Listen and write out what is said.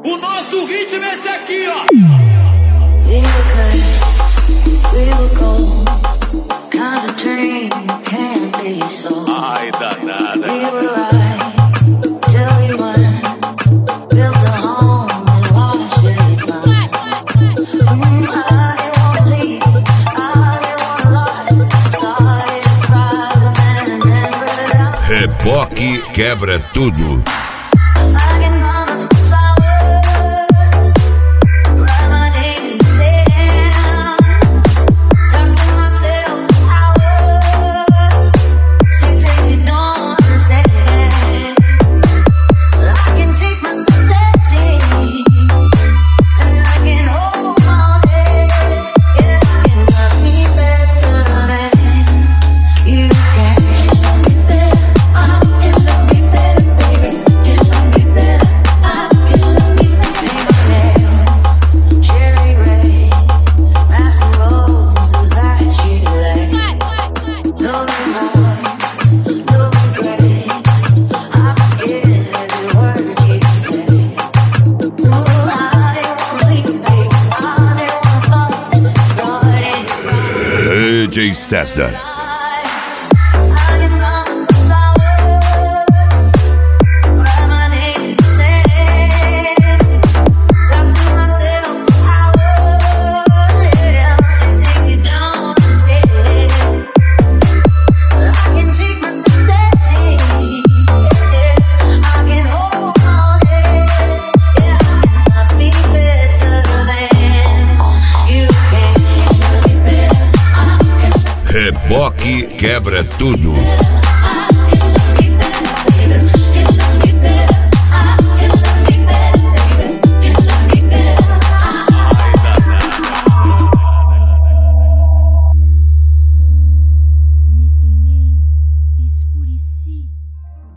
O nosso ritmo é esse aqui, ó. We were good, we were gold. Kind of dream can't be so. Ai, danada. We were right till we weren't. Built a home and watched it burn. I didn't wanna leave, I didn't wanna lie. Started to cry, but then remembered I Reboque quebra tudo. can buy myself flowers, write my name in the sand, talk to myself for hours, say things you don't understand. I can take myself dancing, and I can hold my head, yeah, I can love me better than you can. Love me better, I can love me better, baby. Can love me better, I can love me better. Cherry red, master roses that she laid. No remorse, no regret. I forget every word you say. Ooh, I didn't wanna leave, baby. I didn't wanna fall. Started to cry. DJ César. I can buy myself flowers, write my name in the sand, talk to myself for hours, yeah, say things you don't understand. I can take myself dancing, yeah, I can hold my head, yeah, I can love me better than you can. Love me better, I can. Reboque quebra tudo.